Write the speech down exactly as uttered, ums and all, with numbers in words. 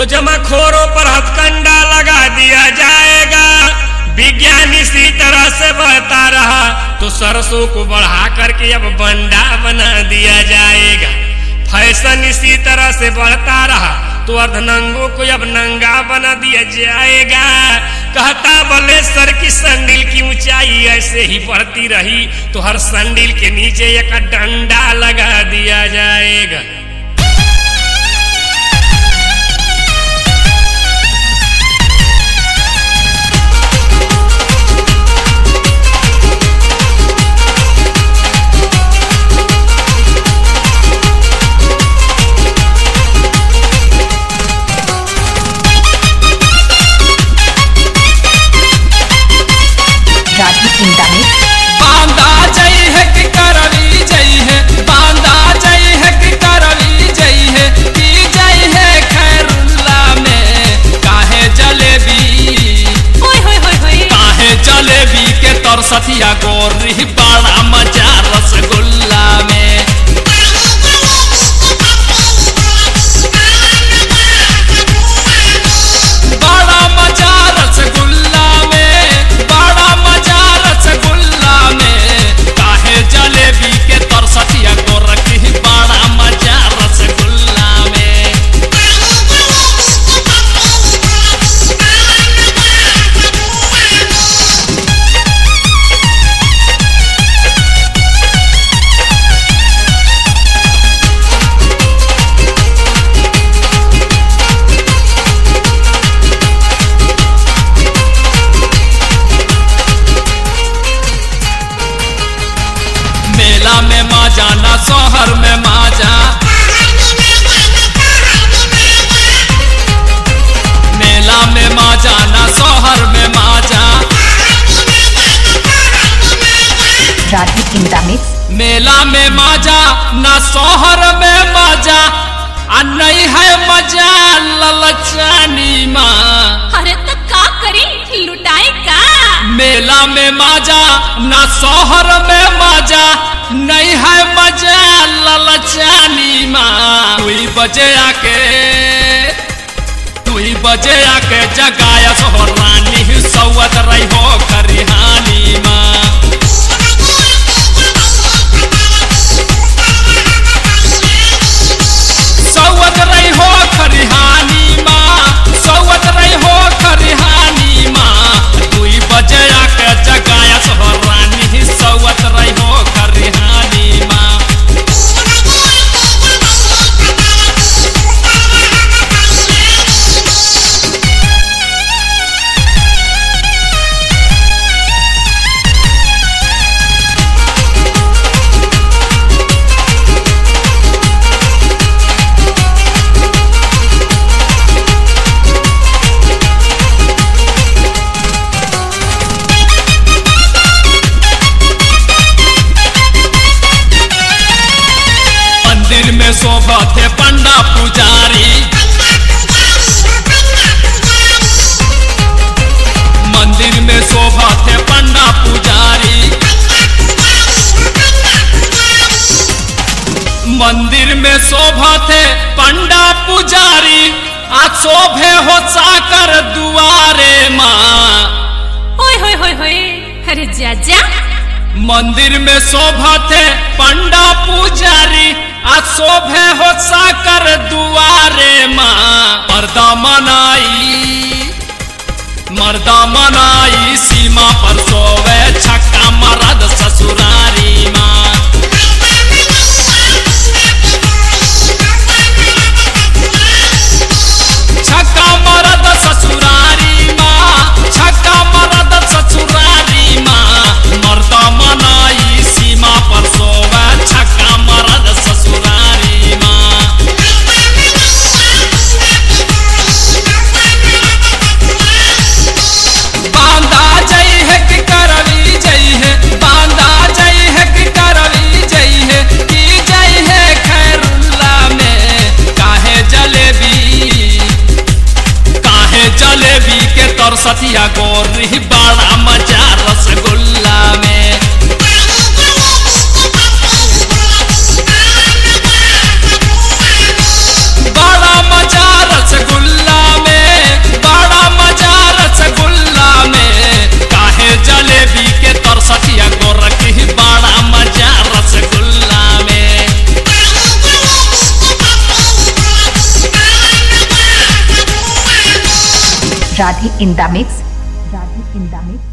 तो जमाखोरों पर हथकंडा लगा दिया जाएगा। विज्ञान इसी तरह से बढ़ता रहा तो सरसों को बढ़ा करके अब बंडा बना दिया जाएगा। फैशन इसी तरह से बढ़ता रहा तो अर्धनंगों को अब नंगा बना दिया जाएगा। कहता बलेश्वर की संडिल की ऊंचाई ऐसे ही बढ़ती रही तो हर संडिल के नीचे एक डंडा लगा दिया जाएगा। बांधा जई है कि करवी जई है, बांधा जई है कि करवी जई है, पी जई है खैरुल्ला में काहे जलेबी, होय होय होय होय काहे जलेबी के तरसतिया गोरी बड़ा मजा रसगुल्ला में। बड़ा मजा रसगुल्ला में, बड़ा मजा रसगुल्ला में, काहे जलेबी के तरसतिया गोरखी बड़ा मजा रसगुल्ला में। मेला में माजा ना शहर में माजा, मेला में माजा ना शहर में माजा, राधी चिंता मिक्स मेला में माजा ना शहर में माजा, आ नहीं है मजा ललचानी माँ। अरे तो का करी लुटाई का। मेला में माजा ना शहर में माजा, नहीं है मजा ललचानी माँ। दुई बजे आके दुई बजे आके जगाया सो रानी सौवत रही हो खरिहानी माँ। सौवत रही हो खरिहानी माँ, सौवत रही हो खरिहानी माँ। दुई बजे आके जगाया सो रानी सौवत रही हो खरिहानी माँ। मंदिर में शोभा थे पंडा पुजारी, मंदिर में शोभा थे पंडा पुजारी, मंदिर में शोभा थे पंडा पुजारी, आ शोभे हो साकर दुआरे माँ। होय होय होय होय अरे जा जा। मंदिर में शोभा थे पंडा पुजारी, आ शोभे हो साकर दुआरे माँ। मर्दा मनाई मर्दा मनाई सीमा पर सोवे छक्का मरद ससुरारी माँ। छक्का मरद ससुरारी माँ, छक्का मरद ससुरारी माँ। मर्दा मनाई सीमा पर सोवे छक्का मरद ससुरारी माँ। बांधा जई है Radhe in the mix. Radhe in the mix.